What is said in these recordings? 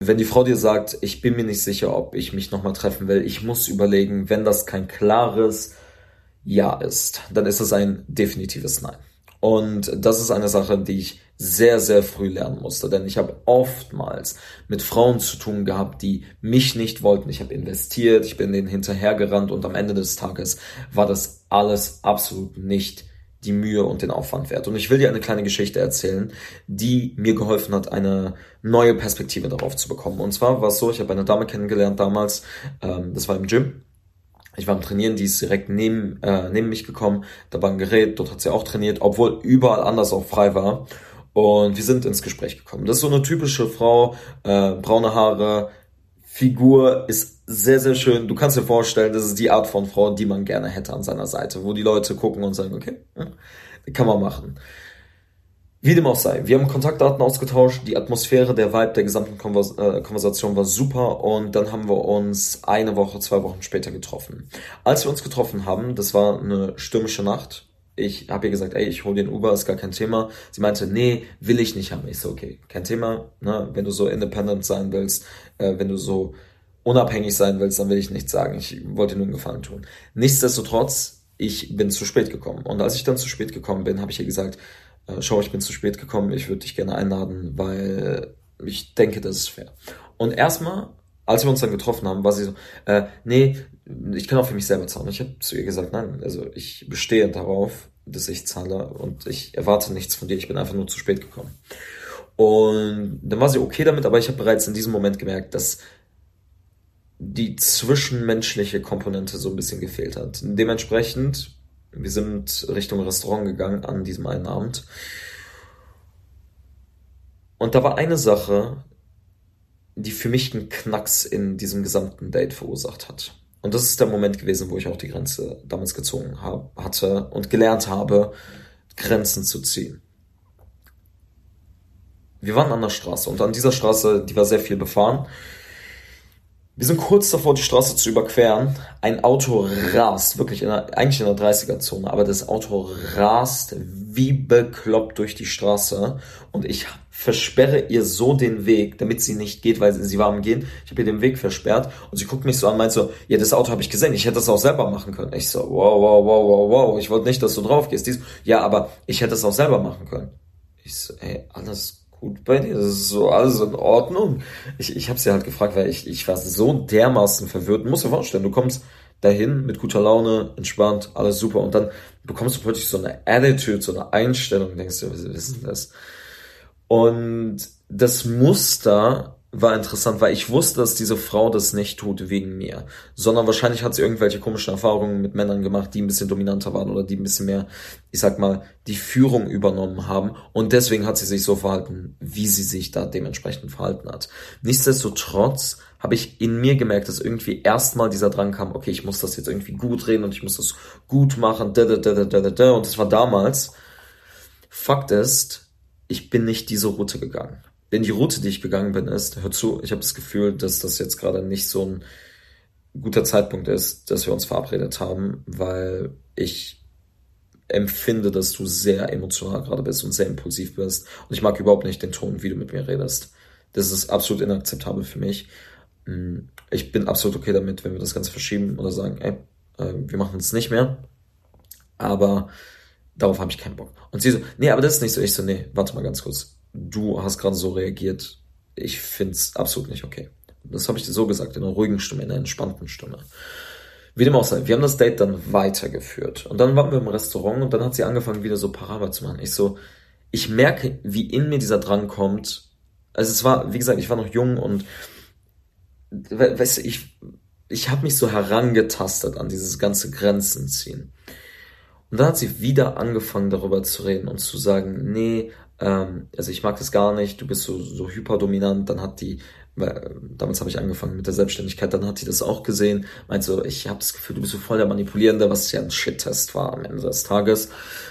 Wenn die Frau dir sagt, ich bin mir nicht sicher, ob ich mich nochmal treffen will, ich muss überlegen, wenn das kein klares Ja ist, dann ist es ein definitives Nein. Und das ist eine Sache, die ich sehr, sehr früh lernen musste, denn ich habe oftmals mit Frauen zu tun gehabt, die mich nicht wollten. Ich habe investiert, ich bin denen hinterhergerannt und am Ende des Tages war das alles absolut nicht die Mühe und den Aufwand wert. Und ich will dir eine kleine Geschichte erzählen, die mir geholfen hat, eine neue Perspektive darauf zu bekommen. Und zwar war es so, ich habe eine Dame kennengelernt damals, das war im Gym. Ich war am Trainieren, die ist direkt neben mich gekommen, da war ein Gerät, dort hat sie auch trainiert, obwohl überall anders auch frei war. Und wir sind ins Gespräch gekommen. Das ist so eine typische Frau, braune Haare, Figur ist sehr, sehr schön. Du kannst dir vorstellen, das ist die Art von Frau, die man gerne hätte an seiner Seite, wo die Leute gucken und sagen, okay, kann man machen. Wie dem auch sei, wir haben Kontaktdaten ausgetauscht, die Atmosphäre, der Vibe der gesamten Konversation war super und dann haben wir uns eine Woche, 2 Wochen später getroffen. Als wir uns getroffen haben, das war eine stürmische Nacht. Ich habe ihr gesagt, ey, ich hole dir ein Uber, ist gar kein Thema. Sie meinte, nee, will ich nicht haben. Ich so, okay, kein Thema, ne? Wenn du so independent sein willst, wenn du so unabhängig sein willst, dann will ich nichts sagen. Ich wollte dir nur einen Gefallen tun. Nichtsdestotrotz, ich bin zu spät gekommen. Und als ich dann zu spät gekommen bin, habe ich ihr gesagt, schau, ich bin zu spät gekommen, ich würde dich gerne einladen, weil ich denke, das ist fair. Und erstmal, als wir uns dann getroffen haben, war sie so, nee, ich kann auch für mich selber zahlen. Ich habe zu ihr gesagt, nein, also ich bestehe darauf, dass ich zahle und ich erwarte nichts von dir, ich bin einfach nur zu spät gekommen. Und dann war sie okay damit, aber ich habe bereits in diesem Moment gemerkt, dass die zwischenmenschliche Komponente so ein bisschen gefehlt hat. Dementsprechend, wir sind Richtung Restaurant gegangen an diesem einen Abend. Und da war eine Sache, die für mich einen Knacks in diesem gesamten Date verursacht hat. Und das ist der Moment gewesen, wo ich auch die Grenze damals gezogen hatte und gelernt habe, Grenzen zu ziehen. Wir waren an der Straße und an dieser Straße, die war sehr viel befahren. Wir sind kurz davor, die Straße zu überqueren. Ein Auto rast, wirklich eigentlich in der 30er-Zone, aber das Auto rast wie bekloppt durch die Straße und ich versperre ihr so den Weg, damit sie nicht geht, weil sie war am Gehen. Ich habe ihr den Weg versperrt und sie guckt mich so an und meint so, ja, das Auto habe ich gesehen, ich hätte das auch selber machen können. Ich so, wow, ich wollte nicht, dass du drauf gehst. Ja, aber ich hätte es auch selber machen können. Ich so, ey, alles gut bei dir, das ist so alles in Ordnung. Ich habe sie halt gefragt, weil ich war so dermaßen verwirrt. Du musst dir vorstellen, du kommst dahin mit guter Laune, entspannt, alles super und dann bekommst du plötzlich so eine Attitude, so eine Einstellung und denkst dir, was ist denn das? Und das Muster war interessant, weil ich wusste, dass diese Frau das nicht tut wegen mir, sondern wahrscheinlich hat sie irgendwelche komischen Erfahrungen mit Männern gemacht, die ein bisschen dominanter waren oder die ein bisschen mehr, ich sag mal, die Führung übernommen haben und deswegen hat sie sich so verhalten, wie sie sich da dementsprechend verhalten hat. Nichtsdestotrotz habe ich in mir gemerkt, dass irgendwie erstmal dieser Drang kam, okay, ich muss das jetzt irgendwie gut reden und ich muss das gut machen, und das war damals. Fakt ist, ich bin nicht diese Route gegangen. Denn die Route, die ich gegangen bin, ist, hör zu, ich habe das Gefühl, dass das jetzt gerade nicht so ein guter Zeitpunkt ist, dass wir uns verabredet haben, weil ich empfinde, dass du sehr emotional gerade bist und sehr impulsiv bist. Und ich mag überhaupt nicht den Ton, wie du mit mir redest. Das ist absolut inakzeptabel für mich. Ich bin absolut okay damit, wenn wir das Ganze verschieben oder sagen, ey, wir machen es nicht mehr. Aber darauf habe ich keinen Bock. Und sie so, nee, aber das ist nicht so. Ich so, nee, warte mal ganz kurz. Du hast gerade so reagiert. Ich find's absolut nicht okay. Das habe ich dir so gesagt, in einer ruhigen Stimme, in einer entspannten Stimme. Wie dem auch sei, wir haben das Date dann weitergeführt. Und dann waren wir im Restaurant und dann hat sie angefangen, wieder so Parabel zu machen. Ich merke, wie in mir dieser Drang kommt. Also es war, wie gesagt, ich war noch jung und weißt du, ich habe mich so herangetastet an dieses ganze Grenzen ziehen. Und dann hat sie wieder angefangen, darüber zu reden und zu sagen, nee, also ich mag das gar nicht, du bist so hyperdominant. Dann hat die, weil, damals habe ich angefangen mit der Selbstständigkeit, dann hat die das auch gesehen, meint so, ich habe das Gefühl, du bist so voll der Manipulierende, was ja ein Shit-Test war am Ende des Tages.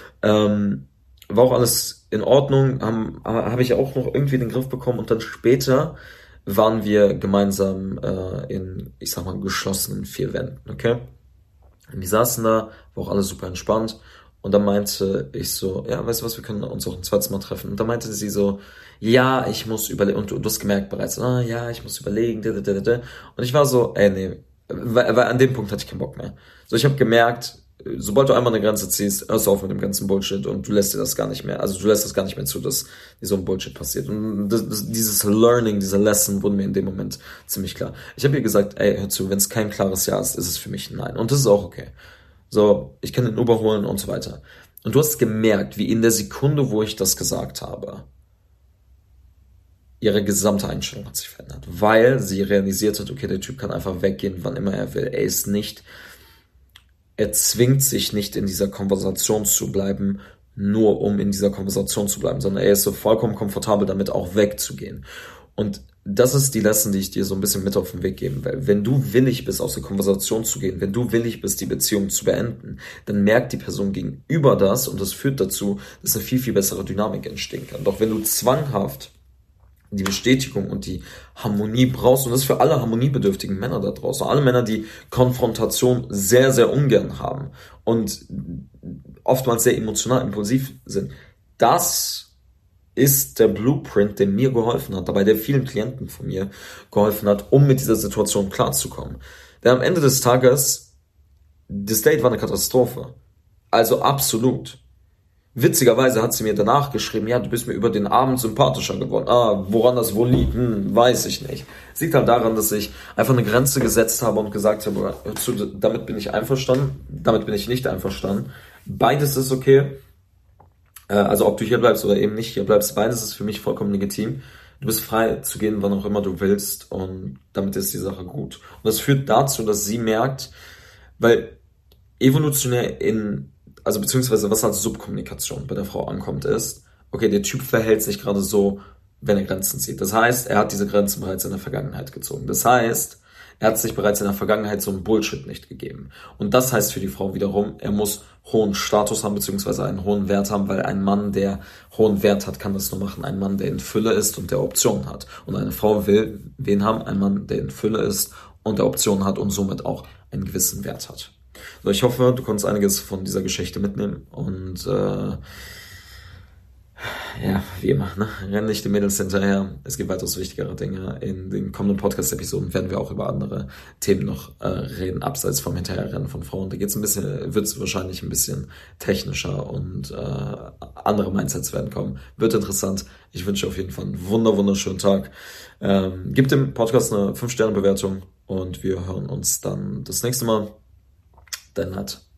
War auch alles in Ordnung, habe ich auch noch irgendwie in den Griff bekommen und dann später waren wir gemeinsam in, ich sag mal, geschlossenen 4 Wänden, okay? Und die saßen da, war auch alles super entspannt Und dann meinte ich so, ja, weißt du was, wir können uns auch ein zweites Mal treffen. Und dann meinte sie so, ja, ich muss überlegen, und du hast gemerkt bereits, ja, ich muss überlegen, und ich war so, nee, weil an dem Punkt hatte ich keinen Bock mehr. So, ich habe gemerkt, sobald du einmal eine Grenze ziehst, hörst du auf mit dem ganzen Bullshit und du lässt dir das gar nicht mehr, also du lässt das gar nicht mehr zu, dass dir so ein Bullshit passiert. Und dieses Learning, diese Lesson wurde mir in dem Moment ziemlich klar. Ich habe ihr gesagt, ey, hör zu, wenn es kein klares Ja ist, ist es für mich ein Nein. Und das ist auch okay. So, ich kann den Uber holen und so weiter. Und du hast gemerkt, wie in der Sekunde, wo ich das gesagt habe, ihre gesamte Einstellung hat sich verändert, weil sie realisiert hat, okay, der Typ kann einfach weggehen, wann immer er will. Er zwingt sich nicht in dieser Konversation zu bleiben, nur um in dieser Konversation zu bleiben, sondern er ist so vollkommen komfortabel damit, auch wegzugehen. Und das ist die Lesson, die ich dir so ein bisschen mit auf den Weg geben will. Wenn du willig bist, aus der Konversation zu gehen, wenn du willig bist, die Beziehung zu beenden, dann merkt die Person gegenüber das und das führt dazu, dass eine viel, viel bessere Dynamik entstehen kann. Doch wenn du zwanghaft die Bestätigung und die Harmonie brauchst, und das ist für alle harmoniebedürftigen Männer da draußen, alle Männer, die Konfrontation sehr, sehr ungern haben und oftmals sehr emotional impulsiv sind, das ist der Blueprint, der mir geholfen hat, dabei der vielen Klienten von mir geholfen hat, um mit dieser Situation klarzukommen. Denn am Ende des Tages, das Date war eine Katastrophe. Also absolut. Witzigerweise hat sie mir danach geschrieben, ja, du bist mir über den Abend sympathischer geworden. Woran das wohl liegt, weiß ich nicht. Es liegt halt daran, dass ich einfach eine Grenze gesetzt habe und gesagt habe, damit bin ich einverstanden, damit bin ich nicht einverstanden. Beides ist okay. Also ob du hier bleibst oder eben nicht hier bleibst, beides ist für mich vollkommen legitim. Du bist frei zu gehen, wann auch immer du willst, und damit ist die Sache gut. Und das führt dazu, dass sie merkt, weil evolutionär also beziehungsweise was als Subkommunikation bei der Frau ankommt, ist, okay, der Typ verhält sich gerade so, wenn er Grenzen zieht. Das heißt, er hat diese Grenzen bereits in der Vergangenheit gezogen. Das heißt, er hat sich bereits in der Vergangenheit so einen Bullshit nicht gegeben. Und das heißt für die Frau wiederum, er muss hohen Status haben, beziehungsweise einen hohen Wert haben, weil ein Mann, der hohen Wert hat, kann das nur machen. Ein Mann, der in Fülle ist und der Optionen hat. Und eine Frau will wen haben? Ein Mann, der in Fülle ist und der Optionen hat und somit auch einen gewissen Wert hat. So, ich hoffe, du konntest einiges von dieser Geschichte mitnehmen und ja, wie immer, ne? Renn nicht den Mädels hinterher. Es gibt weitaus wichtigere Dinge. In den kommenden Podcast-Episoden werden wir auch über andere Themen noch reden, abseits vom Hinterherrennen von Frauen. Da wird es wahrscheinlich ein bisschen technischer und andere Mindsets werden kommen. Wird interessant. Ich wünsche auf jeden Fall einen wunderschönen Tag. Gib dem Podcast eine 5-Sterne-Bewertung und wir hören uns dann das nächste Mal. Dein Nat.